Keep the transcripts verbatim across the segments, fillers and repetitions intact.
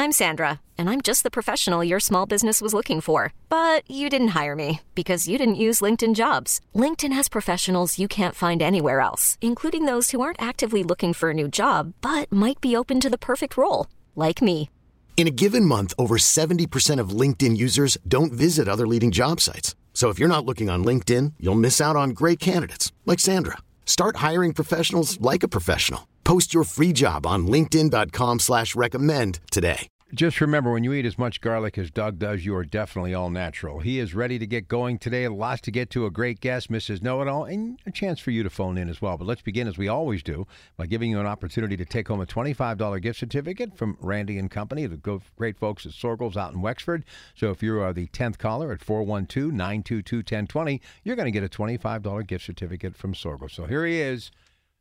I'm Sandra, and I'm just the professional your small business was looking for. But you didn't hire me because you didn't use LinkedIn Jobs. LinkedIn has professionals you can't find anywhere else, including those who aren't actively looking for a new job, but might be open to the perfect role, like me. In a given month, over seventy percent of LinkedIn users don't visit other leading job sites. So if you're not looking on LinkedIn, you'll miss out on great candidates like Sandra. Start hiring professionals like a professional. Post your free job on linkedin.com slash recommend today. Just remember, when you eat as much garlic as Doug does, you are definitely all natural. He is ready to get going today. Lots to get to. A great guest, Missus Know-It-All, and a chance for you to phone in as well. But let's begin, as we always do, by giving you an opportunity to take home a twenty-five dollars gift certificate from Randy and Company, the great folks at Sorgles out in Wexford. So if you are the tenth caller at four one two, nine two two, one oh two oh, you're going to get a twenty-five dollars gift certificate from Sorgles. So here he is,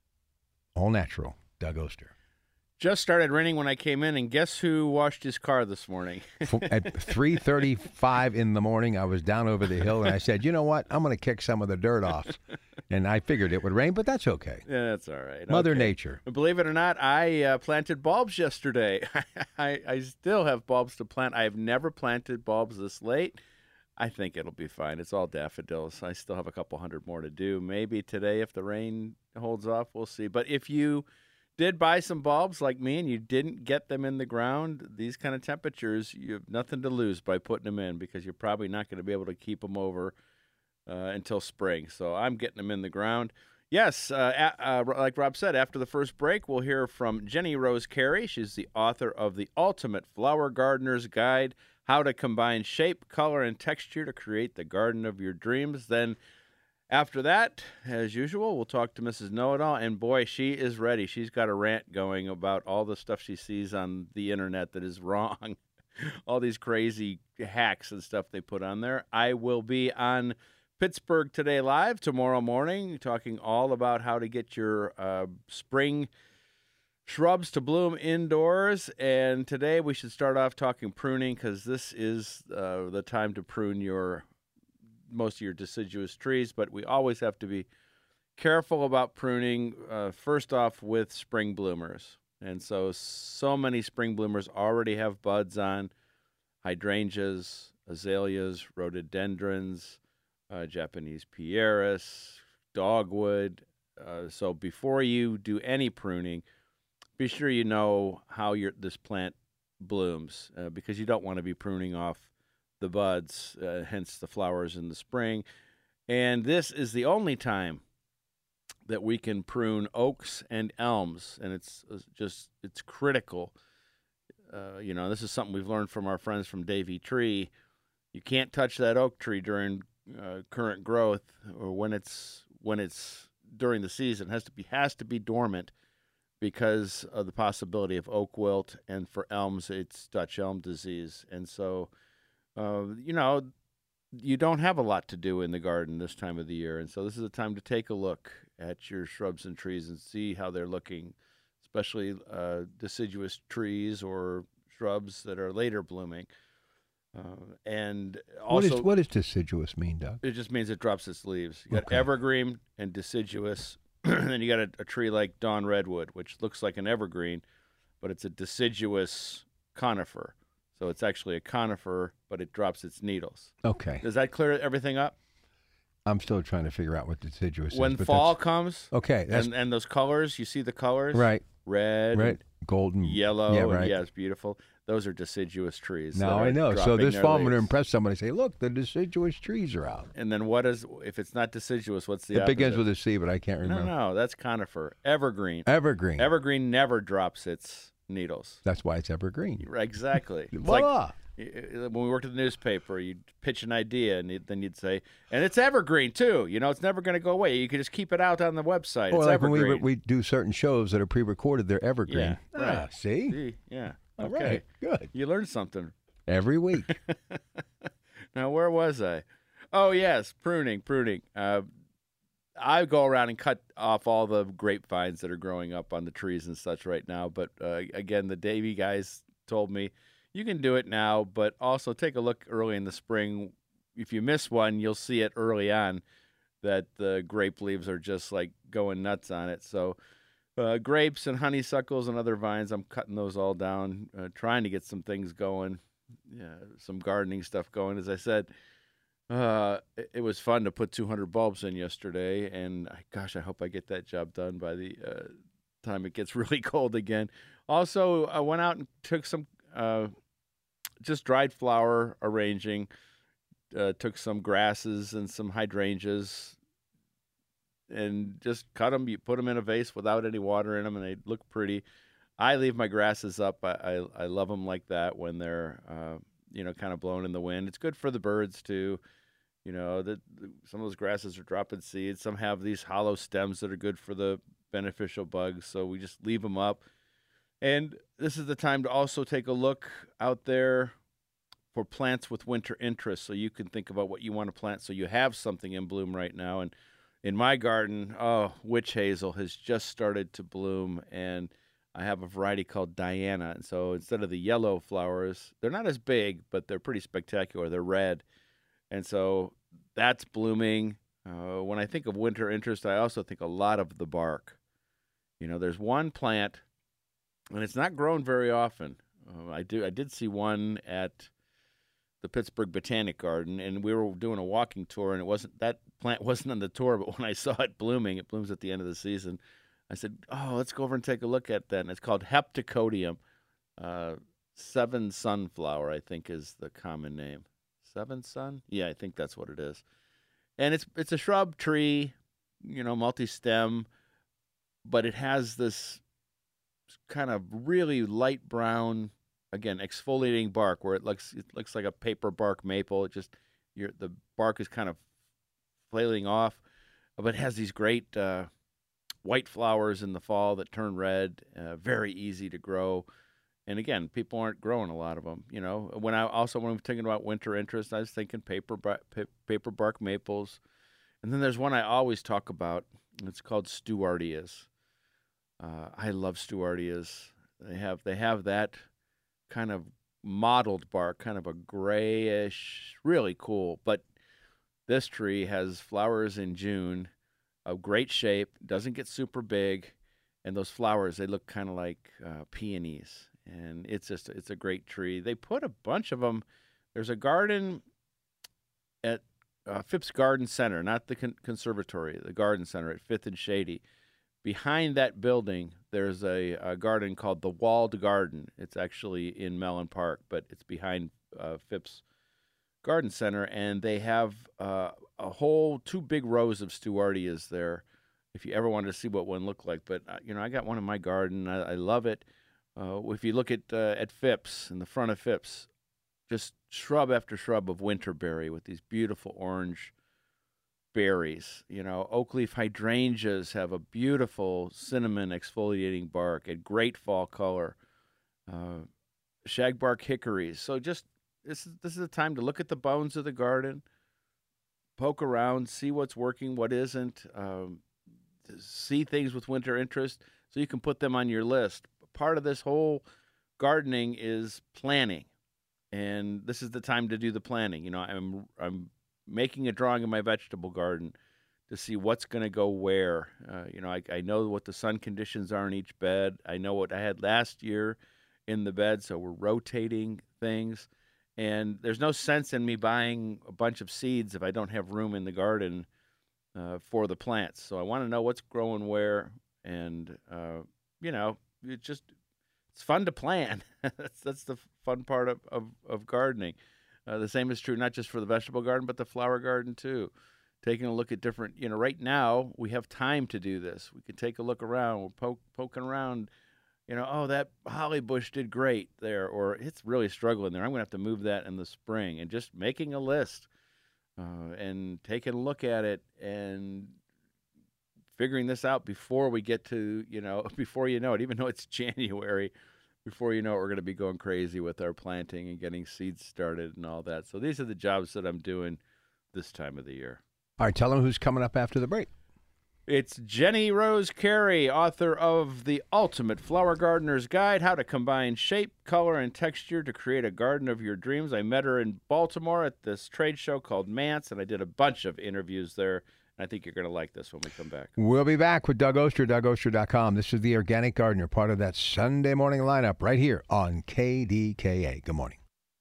all natural, Doug Oster. Just started raining when I came in, and guess who washed his car this morning? At three thirty-five in the morning, I was down over the hill, and I said, you know what? I'm going to kick some of the dirt off. And I figured it would rain, but that's okay. Yeah, that's all right. Mother okay. Nature. Believe it or not, I uh, planted bulbs yesterday. I, I still have bulbs to plant. I have never planted bulbs this late. I think it'll be fine. It's all daffodils. I still have a couple hundred more to do. Maybe today, if the rain holds off, we'll see. But if you did buy some bulbs like me and you didn't get them in the ground, these kind of temperatures, you have nothing to lose by putting them in, because you're probably not going to be able to keep them over uh, until spring. So I'm getting them in the ground. Yes, uh, uh, like Rob said, after the first break, we'll hear from Jenny Rose Carey. She's the author of The Ultimate Flower Gardener's Guide, How to Combine Shape, Color, and Texture to Create the Garden of Your Dreams. Then after that, as usual, we'll talk to Missus Know-It-All, and boy, she is ready. She's got a rant going about all the stuff she sees on the internet that is wrong, all these crazy hacks and stuff they put on there. I will be on Pittsburgh Today Live tomorrow morning, talking all about how to get your uh, spring shrubs to bloom indoors. And today we should start off talking pruning, because this is uh, the time to prune your most of your deciduous trees, but we always have to be careful about pruning, uh, first off with spring bloomers. And so, so many spring bloomers already have buds on: hydrangeas, azaleas, rhododendrons, uh, Japanese pieris, dogwood. Uh, so before you do any pruning, be sure you know how your this plant blooms, uh, because you don't want to be pruning off the buds, uh, hence the flowers in the spring. And this is the only time that we can prune oaks and elms, and it's just, it's critical. Uh, you know, this is something we've learned from our friends from Davey Tree. You can't touch that oak tree during uh, current growth, or when it's when it's during the season. It has to be has to be dormant, because of the possibility of oak wilt, and for elms, it's Dutch elm disease. And so, Uh, you know, you don't have a lot to do in the garden this time of the year. And so this is a time to take a look at your shrubs and trees and see how they're looking, especially uh, deciduous trees or shrubs that are later blooming. Uh, and also, what, is, what does deciduous mean, Doug? It just means it drops its leaves. You got Okay. evergreen and deciduous. And then you got a, a tree like Dawn Redwood, which looks like an evergreen, but it's a deciduous conifer. So it's actually a conifer, but it drops its needles. Okay. Does that clear everything up? I'm still trying to figure out what deciduous When is. When fall comes, okay, that's, and, and those colors, you see the colors? right. Red, Red, golden, yellow, yeah, and right. yeah, it's beautiful. Those are deciduous trees. Now I know. So this fall I'm going to impress somebody and say, look, the deciduous trees are out. And then what is, if it's not deciduous, what's the It opposite? begins with a C, but I can't remember. No, no, that's conifer. Evergreen. Evergreen. Evergreen never drops its needles. That's why it's evergreen. Exactly. It's Voila. like, when we worked at the newspaper, you'd pitch an idea, and then you'd say, and it's evergreen, too. You know, it's never going to go away. You can just keep it out on the website. Or it's like evergreen. when we, we do certain shows that are pre-recorded, they're evergreen. Yeah, Ah, right. see? See? Yeah. All Okay. right, good. You learned something. Every week. Now, where was I? Oh, yes, pruning, pruning. Uh, I go around and cut off all the grapevines that are growing up on the trees and such right now. But, uh, again, the Davy guys told me, you can do it now, but also take a look early in the spring. If you miss one, you'll see it early on that the grape leaves are just like going nuts on it. So uh, grapes and honeysuckles and other vines. I'm cutting those all down, uh, trying to get some things going, yeah, some gardening stuff going. As I said, uh, it, it was fun to put two hundred bulbs in yesterday, and I, gosh, I hope I get that job done by the uh, time it gets really cold again. Also, I went out and took some uh, just dried flower arranging, uh, took some grasses and some hydrangeas, and just cut them. You put them in a vase without any water in them, and they look pretty. I leave my grasses up. I I, I love them like that when they're uh, you know kind of blowing in the wind. It's good for the birds too. You know that some of those grasses are dropping seeds. Some have these hollow stems that are good for the beneficial bugs. So we just leave them up. And this is the time to also take a look out there for plants with winter interest, so you can think about what you want to plant so you have something in bloom right now. And in my garden, oh, witch hazel has just started to bloom, and I have a variety called Diana. And so instead of the yellow flowers, they're not as big, but they're pretty spectacular. They're red. And so that's blooming. Uh, when I think of winter interest, I also think a lot of the bark. You know, there's one plant, and it's not grown very often. Uh, I do. I did see one at the Pittsburgh Botanic Garden, and we were doing a walking tour, and it wasn't that plant wasn't on the tour, but when I saw it blooming, it blooms at the end of the season. I said, "Oh, let's go over and take a look at that." And it's called Heptacodium, uh, seven sunflower, I think is the common name. Seven sun? Yeah, I think that's what it is. And it's it's a shrub tree, you know, multi-stem, but it has this kind of really light brown, again, exfoliating bark where it looks it looks like a paper bark maple. It just your the bark is kind of flailing off, but it has these great uh, white flowers in the fall that turn red. Uh, very easy to grow, and again, people aren't growing a lot of them. You know, when I also when I'm thinking about winter interest, I was thinking paper bar- pa- paper bark maples, and then there's one I always talk about. And it's called Stewardias. Uh, I love Stewardias. They have they have that kind of mottled bark, kind of a grayish, really cool. But this tree has flowers in June, of great shape, doesn't get super big, and those flowers, they look kind of like uh, peonies. And it's just it's a great tree. They put a bunch of them. There's a garden at uh, Phipps Garden Center, not the con- conservatory, the garden center at Fifth and Shady. Behind that building, there's a, a garden called the Walled Garden. It's actually in Mellon Park, but it's behind uh, Phipps Garden Center, and they have uh, a whole two big rows of Stewardias there. If you ever wanted to see what one looked like, but uh, you know, I got one in my garden. I, I love it. Uh, if you look at uh, at Phipps, in the front of Phipps, just shrub after shrub of winterberry with these beautiful orange berries. You know, oak leaf hydrangeas have a beautiful cinnamon exfoliating bark, a great fall color. Uh, shagbark hickories. So just this is this is the time to look at the bones of the garden, poke around, see what's working, what isn't, um, see things with winter interest, so you can put them on your list. Part of this whole gardening is planning, and this is the time to do the planning. You know, I'm I'm making a drawing of my vegetable garden to see what's going to go where. Uh, you know, I, I know what the sun conditions are in each bed. I know what I had last year in the bed, so we're rotating things. And there's no sense in me buying a bunch of seeds if I don't have room in the garden uh, for the plants. So I want to know what's growing where, and uh, you know, it just it's fun to plan. that's that's the fun part of of, of gardening. Uh, the same is true not just for the vegetable garden, but the flower garden too. Taking a look at different, you know, right now we have time to do this. We can take a look around. We're poke, poking around. You know, oh, that holly bush did great there, or it's really struggling there. I'm going to have to move that in the spring, and just making a list uh, and taking a look at it and figuring this out before we get to, you know, before you know it, even though it's January, before you know it, we're going to be going crazy with our planting and getting seeds started and all that. So these are the jobs that I'm doing this time of the year. All right, tell them who's coming up after the break. It's Jenny Rose Carey, author of The Ultimate Flower Gardener's Guide, How to Combine Shape, Color, and Texture to Create a Garden of Your Dreams. I met her in Baltimore at this trade show called Mance, and I did a bunch of interviews there I think you're going to like this when we come back. We'll be back with Doug Oster, Doug Oster dot com. This is the Organic Gardener, part of that Sunday morning lineup right here on K D K A. Good morning.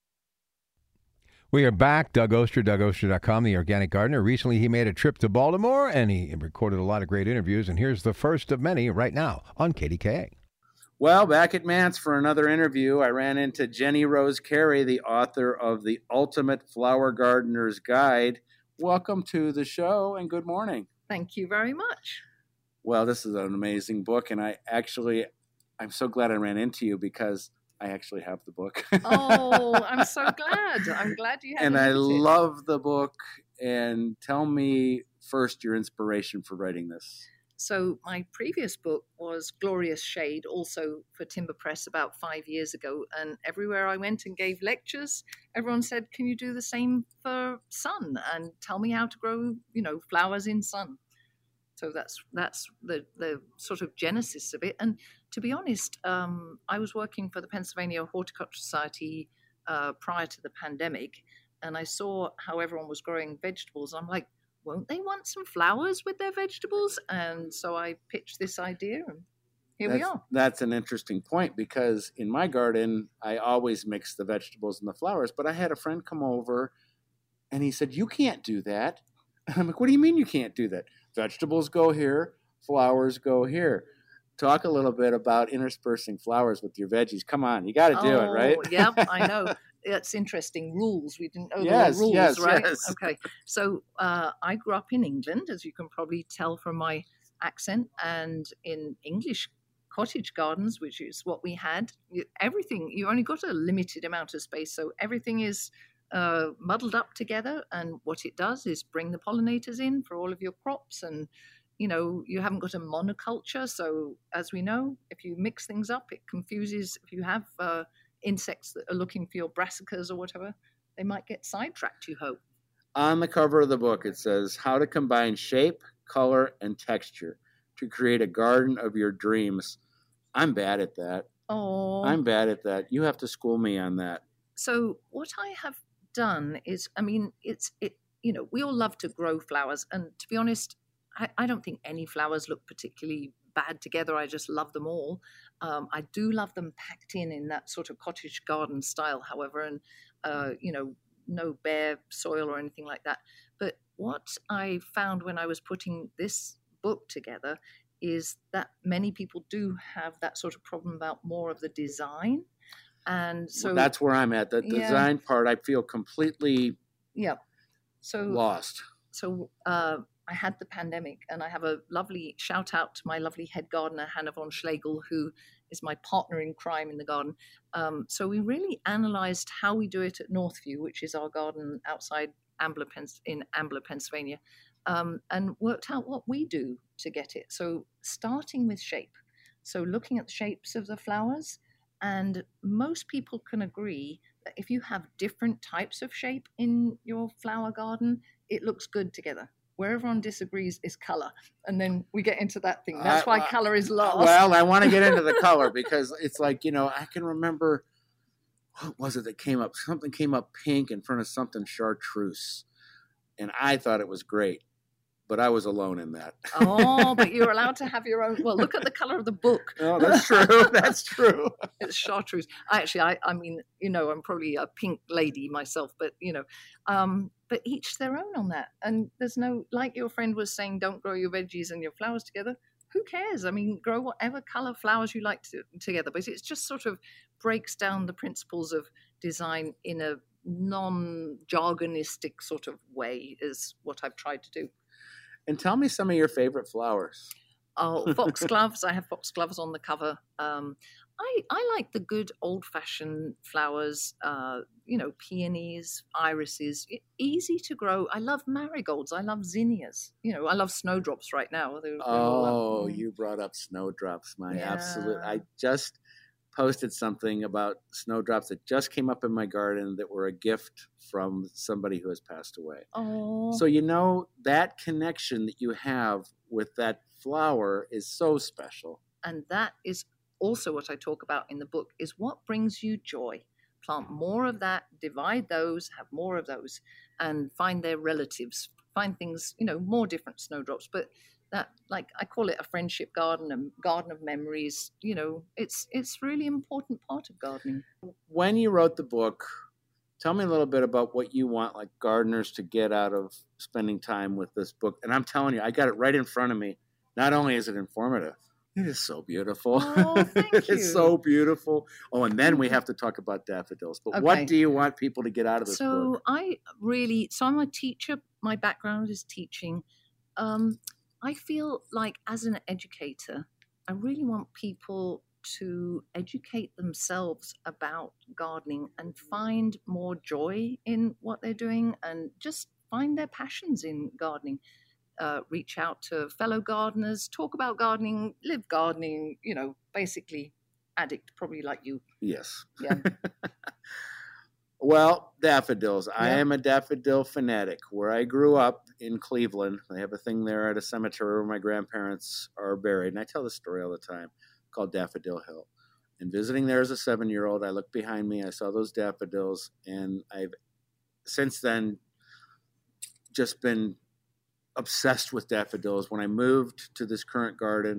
We are back. Doug Oster, Doug Oster dot com, the Organic Gardener. Recently, he made a trip to Baltimore, and he recorded a lot of great interviews. And here's the first of many right now on K D K A. Well, back at Mance for another interview, I ran into Jenny Rose Carey, the author of The Ultimate Flower Gardener's Guide. Welcome to the show, and good morning. Thank you very much. Well, this is an amazing book, and I actually, I'm so glad I ran into you because I actually have the book. Oh, I'm so glad. I'm glad you have it. And I love the book. And tell me first your inspiration for writing this. So my previous book was Glorious Shade, also for Timber Press about five years ago. And everywhere I went and gave lectures, everyone said, can you do the same for sun? And tell me how to grow, you know, flowers in sun. So that's that's the, the sort of genesis of it. And to be honest, um, I was working for the Pennsylvania Horticultural Society uh, prior to the pandemic, and I saw how everyone was growing vegetables. I'm like, won't they want some flowers with their vegetables? And so I pitched this idea, and here that's, we are. That's an interesting point, because in my garden, I always mix the vegetables and the flowers. But I had a friend come over, and he said, you can't do that. And I'm like, what do you mean you can't do that? Vegetables go here, flowers go here. Talk a little bit about interspersing flowers with your veggies. Come on, you got to do oh, it, right? Yep, I know. It's interesting. Rules. We didn't know yes, the rules, yes, right? Yes. Okay. So uh, I grew up in England, as you can probably tell from my accent, and in English cottage gardens, which is what we had, everything, you only got a limited amount of space, so everything is uh, muddled up together, and what it does is bring the pollinators in for all of your crops, and you know, you haven't got a monoculture, so as we know, if you mix things up, it confuses. If you have uh, insects that are looking for your brassicas or whatever, they might get sidetracked, you hope. On the cover of the book, it says, how to combine shape, color, and texture to create a garden of your dreams. I'm bad at that. Oh, I'm bad at that. You have to school me on that. So what I have done is, I mean, it's, it. you know, we all love to grow flowers, and to be honest, I, I don't think any flowers look particularly bad together. I just love them all. Um, I do love them packed in in that sort of cottage garden style, however, and, uh, you know, no bare soil or anything like that. But what I found when I was putting this book together is that many people do have that sort of problem about more of the design. And so well, that's where I'm at. The yeah. design part, I feel completely yeah. so lost. So, uh, I had the pandemic, and I have a lovely shout out to my lovely head gardener, Hannah von Schlegel, who is my partner in crime in the garden. Um, so we really analyzed how we do it at Northview, which is our garden outside Ambler, in Ambler, Pennsylvania, um, and worked out what we do to get it. So starting with shape. So looking at the shapes of the flowers, and most people can agree that if you have different types of shape in your flower garden, it looks good together. Where everyone disagrees is color. And then we get into that thing. That's why uh, color is lost. Well, I want to get into the color because it's like, you know, I can remember, what was it that came up? Something came up pink in front of something chartreuse. And I thought it was great, but I was alone in that. Oh, but you're allowed to have your own. Well, look at the color of the book. Oh, that's true. That's true. It's chartreuse. I actually, I, I mean, you know, I'm probably a pink lady myself, but, you know, um, but each their own on that. And there's no, like your friend was saying, don't grow your veggies and your flowers together. Who cares? I mean, grow whatever color flowers you like to, together. But it's just sort of breaks down the principles of design in a non-jargonistic sort of way is what I've tried to do. And tell me some of your favorite flowers. Oh, foxgloves. I have foxgloves on the cover. Um, I, I like the good old-fashioned flowers, uh, you know, peonies, irises, easy to grow. I love marigolds. I love zinnias. You know, I love snowdrops right now. They're, they're oh, all, you brought up snowdrops. My yeah. absolute. I just posted something about snowdrops that just came up in my garden that were a gift from somebody who has passed away. Oh. So, you know, that connection that you have with that flower is so special. And that is also what I talk about in the book, is what brings you joy. plant more of that, divide those, have more of those, and find their relatives, find things, you know, more different snowdrops. But that, like, I call it a friendship garden, a garden of memories. You know, it's it's really important part of gardening. When you wrote the book, tell me a little bit about what you want, like, gardeners to get out of spending time with this book. And I'm telling you, I got it right in front of me. Not only is it informative, it is so beautiful. Oh, thank you. It's so beautiful. Oh, and then we have to talk about daffodils. But Okay. what do you want people to get out of this So book? I really, so I'm a teacher. My background is teaching. Um, I feel like as an educator, I really want people to educate themselves about gardening and find more joy in what they're doing and just find their passions in gardening. Uh, reach out to fellow gardeners, talk about gardening, live gardening, you know, basically addict, probably like you. Yes. Yeah. Well, daffodils. I Yeah. am a daffodil fanatic. Where I grew up in Cleveland, they have a thing there at a cemetery where my grandparents are buried. And I tell this story all the time, called Daffodil Hill. And visiting there as a seven-year-old, I looked behind me, I saw those daffodils, and I've since then just been obsessed with daffodils. When I moved to this current garden,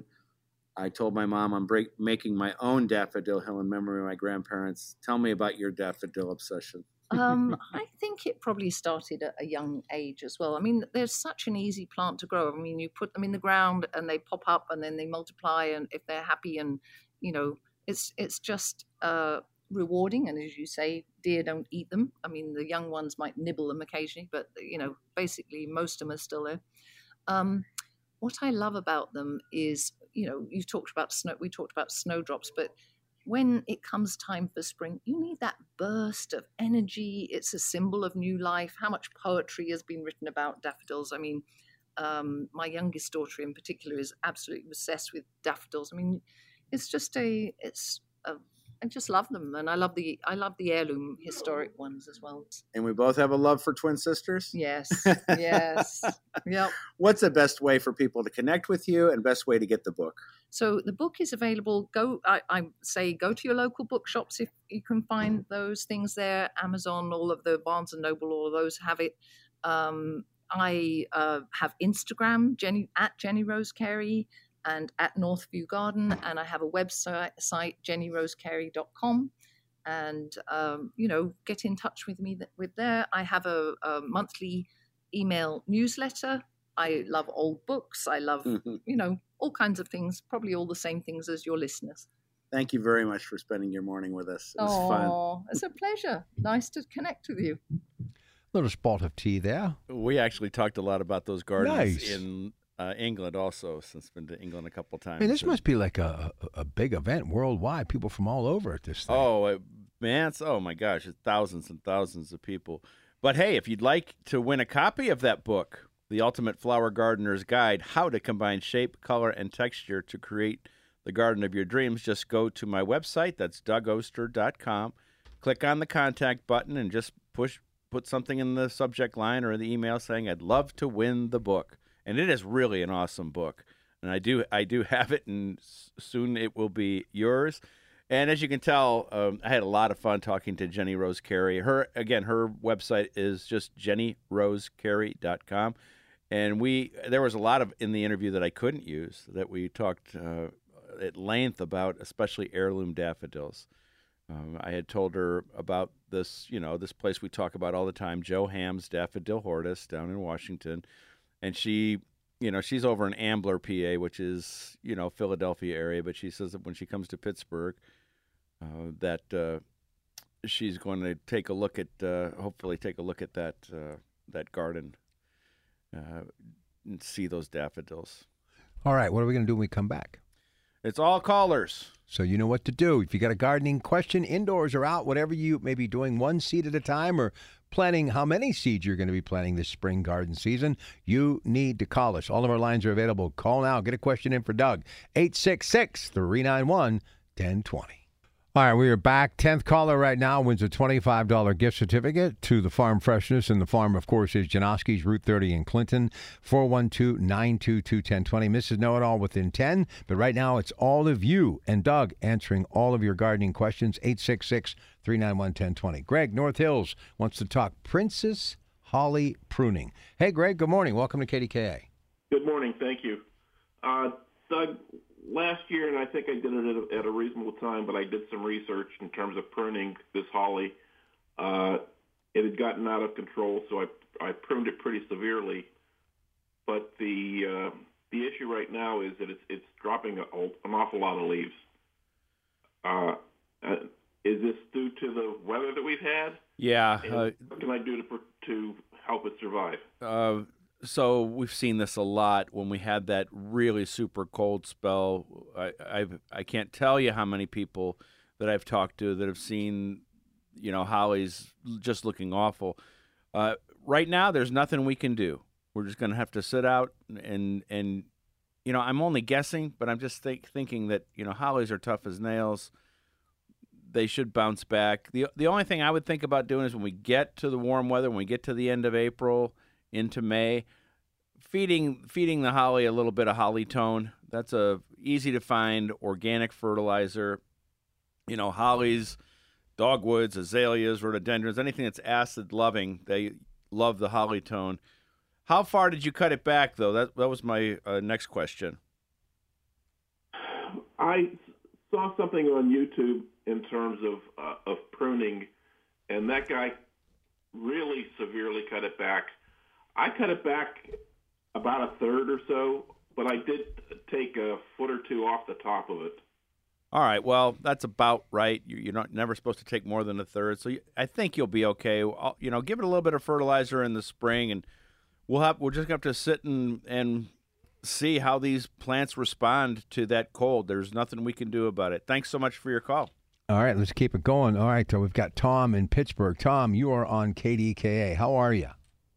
I told my mom I'm break, making my own daffodil hill in memory of my grandparents. Tell me about your daffodil obsession. Um, I think it probably started at a young age as well. I mean, there's such an easy plant to grow. I mean, you put them in the ground and they pop up and then they multiply, and if they're happy, and you know, it's it's just uh, rewarding. And as you say, deer don't eat them. I mean, the young ones might nibble them occasionally, but you know, basically most of them are still there. Um, what I love about them is, you know, you've talked about snow. We talked about snowdrops, but when it comes time for spring, you need that burst of energy. It's a symbol of new life. How much poetry has been written about daffodils? I mean, um, my youngest daughter in particular is absolutely obsessed with daffodils. I mean, it's just a, it's a, I just love them, and I love the, I love the heirloom historic ones as well. And we both have a love for twin sisters. Yes, yes, yep. What's the best way for people to connect with you and best way to get the book? So the book is available. Go, I, I say, go to your local bookshops if you can find those things there. Amazon, all of the Barnes and Noble, all of those have it. Um, I uh, have Instagram, Jenny at Jenny Rose Carey, and at Northview Garden, and I have a website, site jenny rose carey dot com. And um, you know, get in touch with me th- with there. I have a, a monthly email newsletter. I love old books. I love, you know, all kinds of things, probably all the same things as your listeners. Thank you very much for spending your morning with us. It was fun. Oh, it's a pleasure. Nice to connect with you. Little spot of tea there. We actually talked a lot about those gardens Nice. in uh, England also, since been to England a couple times. I mean, this And- must be like a, a, a big event worldwide. People from all over at this thing. Oh, it- man, it's, oh my gosh, it's thousands and thousands of people. But hey, if you'd like to win a copy of that book, The Ultimate Flower Gardener's Guide, How to Combine Shape, Color, and Texture to Create the Garden of Your Dreams, just go to my website. That's doug oster dot com. Click on the contact button and just push put something in the subject line or in the email saying, I'd love to win the book. And it is really an awesome book. And I do I do have it, and s- soon it will be yours. And as you can tell, um, I had a lot of fun talking to Jenny Rose Carey. Her again, her website is just jenny rose carey dot com. And we there was a lot of in the interview that I couldn't use that we talked uh, at length about, especially heirloom daffodils. Um, I had told her about this, you know, this place we talk about all the time, Joe Ham's Daffodil Hortus down in Washington. And she, you know, she's over in Ambler, P A, which is, you know, Philadelphia area. But she says that when she comes to Pittsburgh, uh, that uh, she's going to take a look at, uh, hopefully take a look at that uh, that garden uh, and see those daffodils. All right, what are we going to do when we come back? It's all callers. So you know what to do. If you got a gardening question, indoors or out, whatever you may be doing, one seed at a time or planning how many seeds you're going to be planting this spring garden season, you need to call us. All of our lines are available. Call now. Get a question in for Doug. eight six six, three nine one, one zero two zero. All right, we are back. tenth caller right now wins a twenty-five dollars gift certificate to the Farm Freshness. And the farm, of course, is Janoski's, Route thirty in Clinton, four one two, nine two two, one oh two oh. Missus Know-It-All within ten. But right now, it's all of you and Doug answering all of your gardening questions. eight six six, three nine one, one oh two oh. Greg, North Hills, wants to talk Princess Holly pruning. Hey, Greg, good morning. Welcome to K D K A. Good morning. Thank you. Uh, Doug, last year, and I think I did it at a, at a reasonable time, but I did some research in terms of pruning this holly. Uh, it had gotten out of control, so I, I pruned it pretty severely. But the uh, the issue right now is that it's, it's dropping a, an awful lot of leaves. Uh, uh, is this due to the weather that we've had? Yeah. Uh, what can I do to to help it survive? Uh, So we've seen this a lot when we had that really super cold spell. I I've, I can't tell you how many people that I've talked to that have seen, you know, hollies just looking awful. Uh, right now, there's nothing we can do. We're just going to have to sit out and and you know, I'm only guessing, but I'm just think, thinking that, you know, hollies are tough as nails. They should bounce back. the The only thing I would think about doing is when we get to the warm weather, when we get to the end of April into May, feeding feeding the holly a little bit of Hollytone. That's a easy to find organic fertilizer. You know, hollies, dogwoods, azaleas, rhododendrons, anything that's acid loving, they love the Hollytone. How far did you cut it back, though? That that was my uh, next question. I saw something on YouTube in terms of uh, of pruning, and that guy really severely cut it back. I cut it back about a third or so, but I did take a foot or two off the top of it. All right, well, that's about right. You're not never supposed to take more than a third, so I think you'll be okay. I'll, you know, give it a little bit of fertilizer in the spring, and we'll have we'll just have to sit and and see how these plants respond to that cold. There's nothing we can do about it. Thanks so much for your call. All right, let's keep it going. All right, so we've got Tom in Pittsburgh. Tom, you are on K D K A. How are you?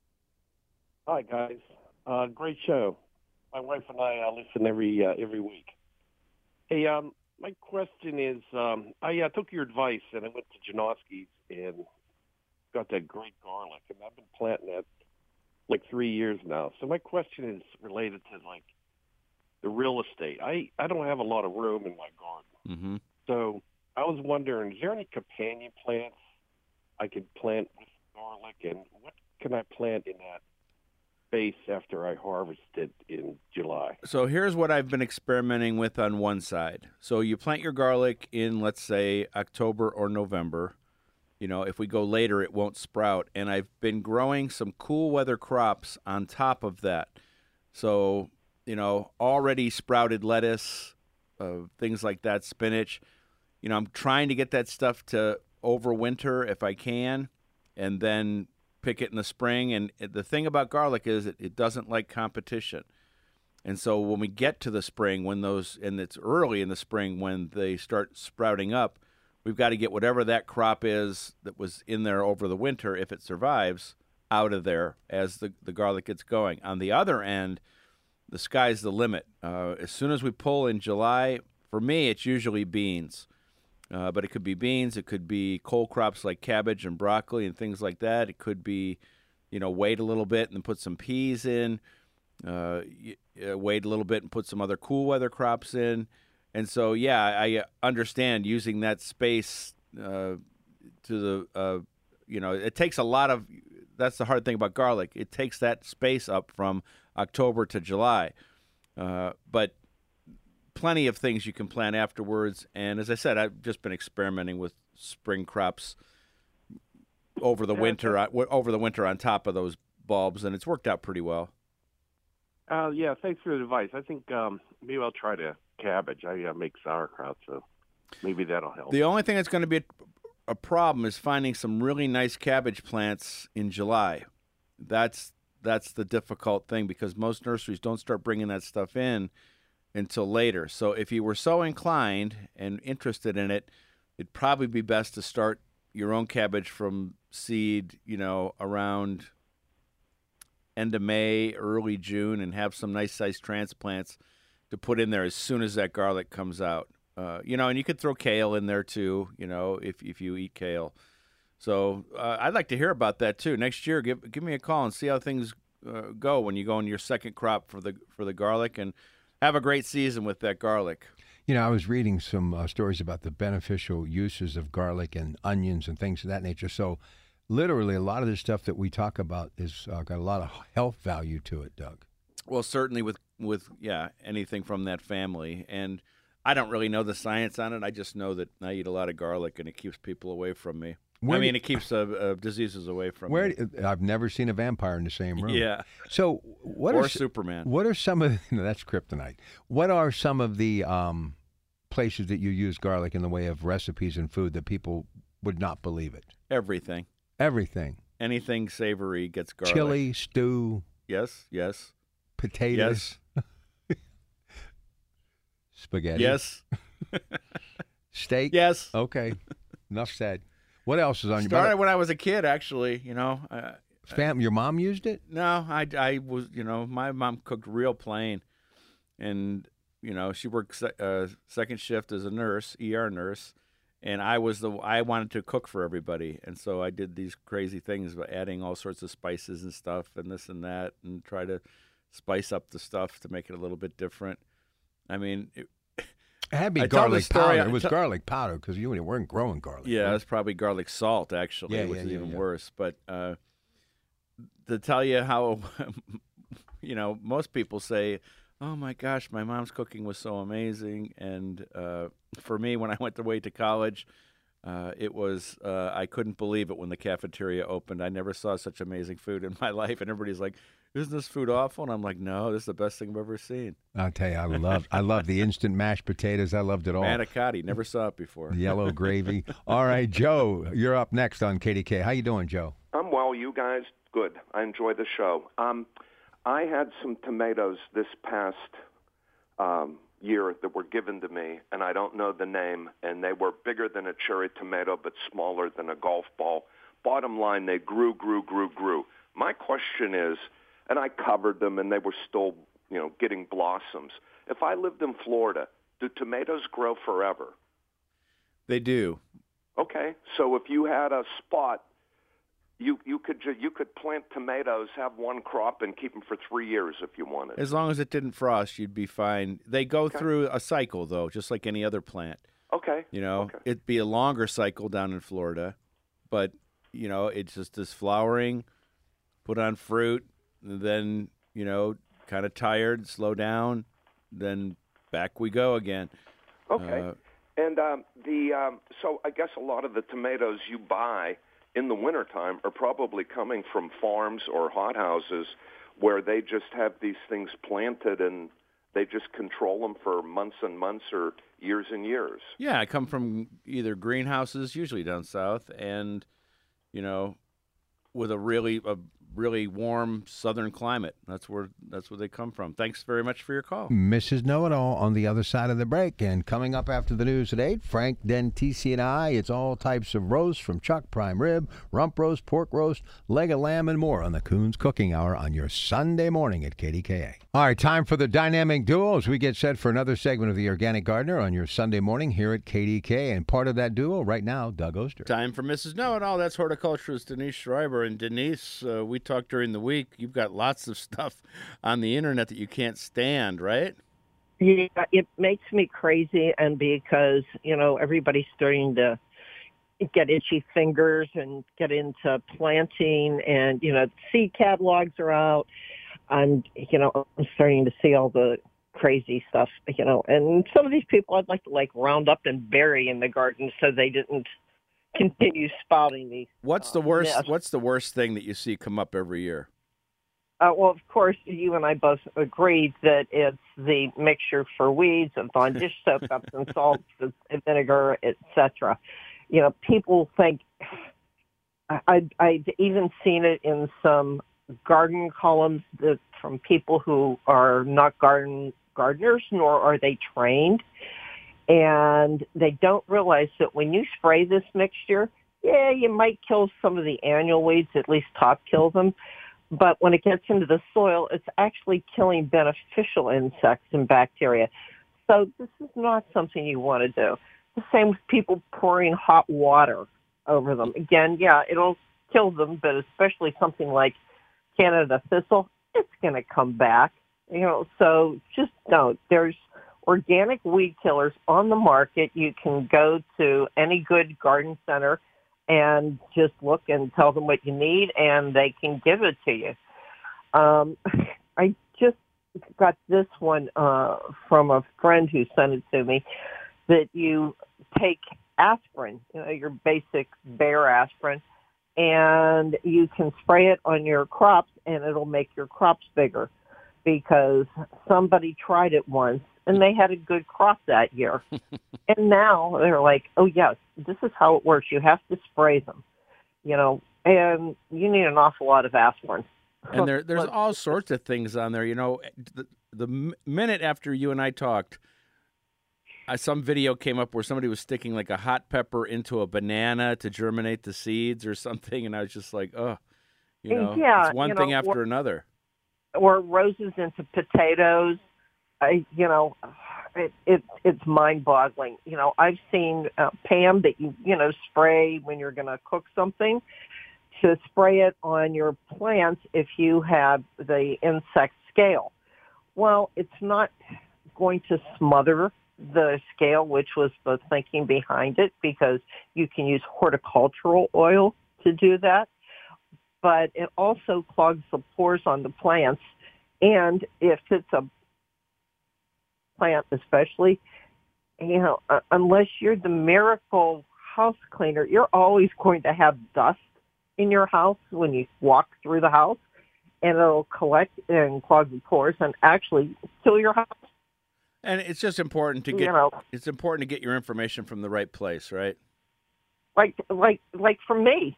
Hi, guys. Uh, great show. My wife and I uh, listen every uh, every week. Hey, um, my question is, um, I uh, took your advice and I went to Janoski's and got that great garlic, and I've been planting that like three years now. So my question is related to like the real estate. I, I don't have a lot of room in my garden, Mm-hmm. so I was wondering, is there any companion plants I could plant with garlic, and what can I plant in that space after I harvest it in July? So here's what I've been experimenting with on one side. So you plant your garlic in, let's say, October or November. You know, if we go later, it won't sprout. And I've been growing some cool weather crops on top of that. So, you know, already sprouted lettuce, uh, things like that, spinach. You know, I'm trying to get that stuff to overwinter if I can, and then pick it in the spring. And the thing about garlic is it, it doesn't like competition. And so when we get to the spring, when those, and it's early in the spring when they start sprouting up, we've got to get whatever that crop is that was in there over the winter, if it survives, out of there as the, the garlic gets going. On the other end, the sky's the limit. Uh, as soon as we pull in July, for me, it's usually beans. Uh, but it could be beans, it could be cold crops like cabbage and broccoli and things like that. It could be, you know, wait a little bit and then put some peas in, uh, wait a little bit and put some other cool weather crops in. And so, yeah, I understand using that space uh, to the, uh, you know, it takes a lot of, that's the hard thing about garlic. It takes that space up from October to July. Uh, but plenty of things you can plant afterwards. And as I said, I've just been experimenting with spring crops over the winter, over the winter on top of those bulbs, and it's worked out pretty well. Uh, yeah, thanks for the advice. I think um, maybe I'll try to cabbage. I uh, make sauerkraut, so maybe that'll help. The only thing that's going to be a, a problem is finding some really nice cabbage plants in July. That's that's the difficult thing, because most nurseries don't start bringing that stuff in until later. So if you were so inclined and interested in it, it'd probably be best to start your own cabbage from seed, you know, around end of May, early June, and have some nice sized transplants to put in there as soon as that garlic comes out. Uh, you know, and you could throw kale in there too. You know, if if you eat kale. So uh, I'd like to hear about that too. Next year, give give me a call and see how things uh, go when you go in your second crop for the for the garlic, and have a great season with that garlic. You know, I was reading some uh, stories about the beneficial uses of garlic and onions and things of that nature. So, literally, a lot of the stuff that we talk about is uh, got a lot of health value to it, Doug. Well, certainly with with yeah anything from that family, and I don't really know the science on it. I just know that I eat a lot of garlic, and it keeps people away from me. Where I mean, do, it keeps uh, uh, diseases away from where me. Do, I've never seen a vampire in the same room. Yeah. So what or are Superman? What are some of no, that's kryptonite? What are some of the um, places that you use garlic in the way of recipes and food that people would not believe it? Everything. Everything. Anything savory gets garlic. Chili, stew. Yes. Yes. Potatoes. Yes. Spaghetti. Yes. Steak. Yes. Okay. Enough said. What else is on your? Started when I was a kid, actually. You know. Uh, Fam, your mom used it? No, I, I was. You know, my mom cooked real plain, and you know she worked se- uh, second shift as a nurse, E R nurse, and I was the I wanted to cook for everybody, and so I did these crazy things by adding all sorts of spices and stuff and this and that, and try to spice up the stuff to make it a little bit different. I mean. It, It had to be I tell the garlic story- powder. I It was tell- garlic powder because you weren't growing garlic. Yeah, right? it's probably garlic salt, actually, Yeah, which yeah, is yeah, even yeah. worse. But uh, to tell you how, you know, most people say, oh, my gosh, my mom's cooking was so amazing. And uh, for me, when I went away to college, uh, it was, uh, I couldn't believe it when the cafeteria opened. I never saw such amazing food in my life. And everybody's like, isn't this food awful? And I'm like, no, this is the best thing I've ever seen. I'll tell you, I love, I love the instant mashed potatoes. I loved it all. Manicotti, never saw it before. Yellow gravy. All right, Joe, you're up next on K D K. How you doing, Joe? I'm well. You guys, good. I enjoy the show. Um, I had some tomatoes this past um, year that were given to me, and I don't know the name, and they were bigger than a cherry tomato but smaller than a golf ball. Bottom line, they grew, grew, grew, grew. My question is, and I covered them, and they were still, you know, getting blossoms. If I lived in Florida, do tomatoes grow forever? They do. Okay, so if you had a spot, you you could ju- you could plant tomatoes, have one crop, and keep them for three years if you wanted. As long as it didn't frost, you'd be fine. They go Okay. through a cycle, though, just like any other plant. Okay. You know, Okay. it'd be a longer cycle down in Florida, but, you know, it's just this flowering, put on fruit, and then, you know, kind of tired, slow down, then back we go again. Okay. Uh, and um, the um, so I guess a lot of the tomatoes you buy in the wintertime are probably coming from farms or hothouses where they just have these things planted and they just control them for months and months or years and years. Yeah, I come from either greenhouses, usually down south, and, you know, with a really a really warm southern climate. That's where that's where they come from. Thanks very much for your call. Missus Know-It-All on the other side of the break. And coming up after the news at eight, Frank Dentisi and I, it's all types of roasts from chuck, prime rib, rump roast, pork roast, leg of lamb, and more on the Coons Cooking Hour on your Sunday morning at K D K A. All right, time for the dynamic duo as we get set for another segment of The Organic Gardener on your Sunday morning here at K D K. And part of that duo right now, Doug Oster. Time for Missus Know-It-All. That's horticulturist Denise Schreiber. And Denise, uh, we talked during the week. You've got lots of stuff on the internet that you can't stand, right? Yeah, it makes me crazy, and because, you know, everybody's starting to get itchy fingers and get into planting, and, you know, seed catalogs are out, and, you know, I'm starting to see all the crazy stuff, you know, and some of these people I'd like to, like, round up and bury in the garden so they didn't continue spouting these. What's the worst? What's the worst thing that you see come up every year? Uh, well, of course, you and I both agreed that it's the mixture for weeds of Dawn dish soap, Epsom salts, vinegar, et cetera. You know, people think, I, I've even seen it in some garden columns that from people who are not garden gardeners, nor are they trained. And they don't realize that when you spray this mixture, yeah, you might kill some of the annual weeds, at least top kill them. But when it gets into the soil, it's actually killing beneficial insects and bacteria. So this is not something you want to do. The same with people pouring hot water over them. Again, yeah, it'll kill them, but especially something like Canada thistle, it's going to come back. You know, so just don't. There's organic weed killers on the market. You can go to any good garden center and just look and tell them what you need, and they can give it to you. Um, I just got this one uh, from a friend who sent it to me, that you take aspirin, you know, your basic Bayer aspirin, and you can spray it on your crops, and it'll make your crops bigger, because somebody tried it once, and they had a good crop that year. And now they're like, oh, yes, this is how it works. You have to spray them, you know, and you need an awful lot of aspirin. And there, there's all sorts of things on there. You know, the, the minute after you and I talked, I, some video came up where somebody was sticking like a hot pepper into a banana to germinate the seeds or something, and I was just like, oh, you know, yeah, it's one you thing know, after or, another. Or roses into potatoes. I, you know, it, it it's mind-boggling. You know, I've seen uh, Pam that you you know spray when you're going to cook something, to spray it on your plants if you have the insect scale. Well, it's not going to smother the scale, which was the thinking behind it, because you can use horticultural oil to do that. But it also clogs the pores on the plants. And if it's a plant especially, you know, uh, unless you're the miracle house cleaner, you're always going to have dust in your house when you walk through the house, and it'll collect and clog the pores and actually kill your house. And it's just important to get, you know, it's important to get your information from the right place, right? Like, like, like from me.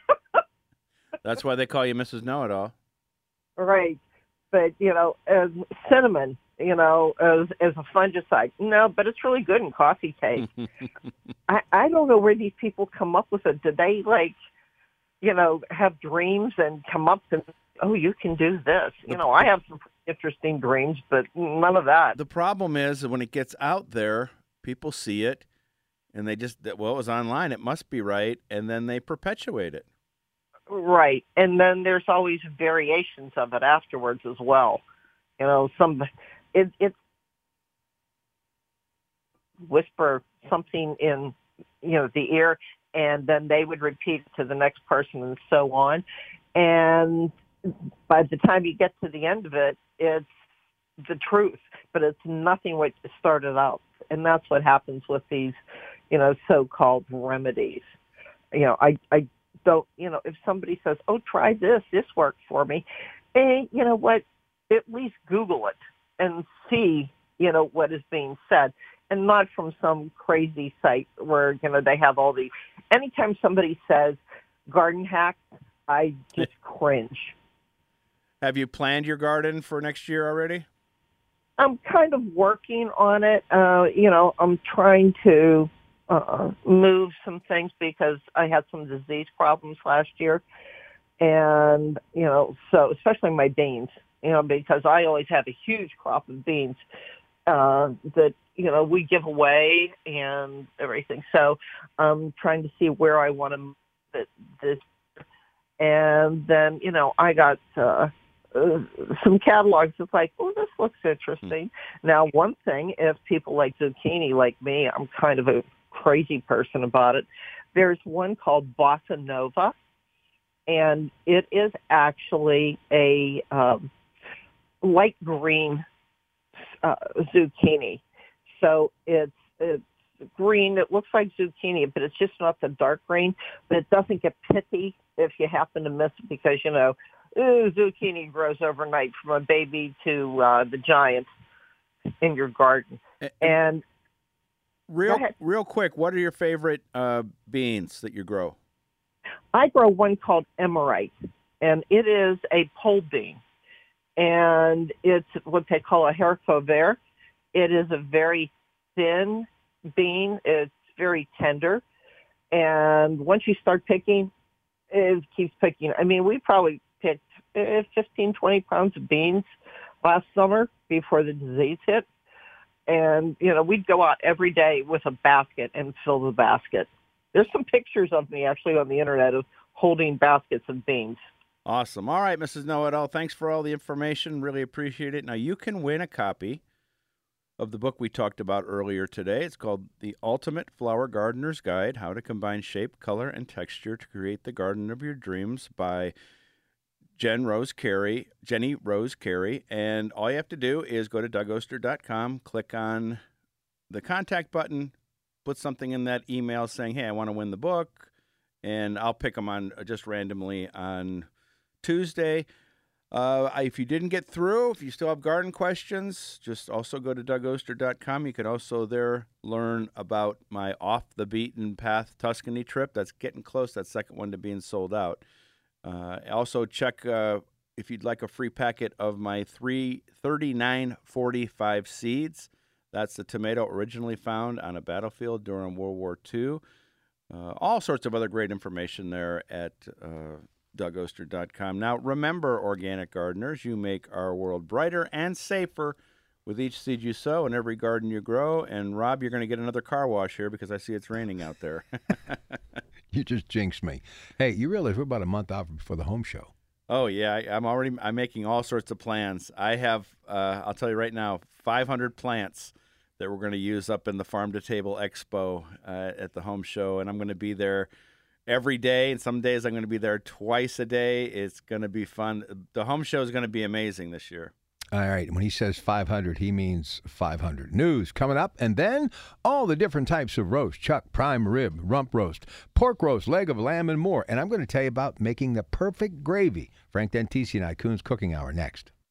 That's why they call you Missus Know-It-All. Right. But, you know, as cinnamon, you know, as as a fungicide. No, but it's really good in coffee taste. I, I don't know where these people come up with it. Did they, like, you know, have dreams and come up and, oh, you can do this. You know, I have some interesting dreams, but none of that. The problem is that when it gets out there, people see it, and they just, well, it was online, it must be right, and then they perpetuate it. Right. And then there's always variations of it afterwards as well. You know, some, it, it's whisper something in, you know, the ear, and then they would repeat it to the next person and so on. And by the time you get to the end of it, it's the truth, but it's nothing what started out. And that's what happens with these, you know, so-called remedies. You know, I, I don't, you know, if somebody says, oh, try this, this worked for me, eh, you know what, at least Google it and see, you know, what is being said, and not from some crazy site where, you know, they have all the, anytime somebody says garden hacks, I just cringe. Have you planned your garden for next year already? I'm kind of working on it. Uh, you know, I'm trying to uh, move some things because I had some disease problems last year. And, you know, so especially my beans, you know, because I always have a huge crop of beans uh, that, you know, we give away and everything. So I'm trying to see where I want to move it this. And then, you know, I got uh, uh, some catalogs. It's like, oh, this looks interesting. Mm-hmm. Now, one thing, if people like zucchini like me, I'm kind of a crazy person about it. There's one called Bossa Nova, and it is actually a um, light green uh, zucchini. So it's it's green. It looks like zucchini, but it's just not the dark green. But it doesn't get pithy if you happen to miss it, because, you know, ooh, zucchini grows overnight from a baby to uh, the giant in your garden. And real real quick, what are your favorite uh, beans that you grow? I grow one called Emerite, and it is a pole bean. And it's what they call a haricot vert. It is a very thin bean. It's very tender. And once you start picking, it keeps picking. I mean, we probably picked fifteen, twenty pounds of beans last summer before the disease hit. And, you know, we'd go out every day with a basket and fill the basket. There's some pictures of me actually on the internet of holding baskets of beans. Awesome. All right, Missus Know-It-All, thanks for all the information. Really appreciate it. Now, you can win a copy of the book we talked about earlier today. It's called The Ultimate Flower Gardener's Guide, How to Combine Shape, Color, and Texture to Create the Garden of Your Dreams by Jen Rose Carey, Jenny Rose Carey. And all you have to do is go to Doug Oster dot com, click on the contact button, put something in that email saying, hey, I want to win the book, and I'll pick them on just randomly on Tuesday. Uh, if you didn't get through, if you still have garden questions, just also go to Doug Oster dot com. You can also there learn about my off-the-beaten-path Tuscany trip. That's getting close, that second one to being sold out. Uh, also check uh, if you'd like a free packet of my three thirty-nine forty-five seeds. That's the tomato originally found on a battlefield during World War Two. Uh, all sorts of other great information there at uh, Doug Oster dot com. Now, remember, organic gardeners, you make our world brighter and safer with each seed you sow and every garden you grow. And, Rob, you're going to get another car wash here because I see it's raining out there. You just jinxed me. Hey, you realize we're about a month out before the home show. Oh, yeah. I, I'm already I'm making all sorts of plans. I have, uh, I'll tell you right now, five hundred plants that we're going to use up in the Farm to Table Expo uh, at the home show. And I'm going to be there every day, and some days I'm going to be there twice a day. It's going to be fun. The home show is going to be amazing this year. All right. When he says five hundred, he means five hundred. News coming up, and then all the different types of roast: chuck, prime rib, rump roast, pork roast, leg of lamb, and more. And I'm going to tell you about making the perfect gravy. Frank Dentisi and I, Coons Cooking Hour, next.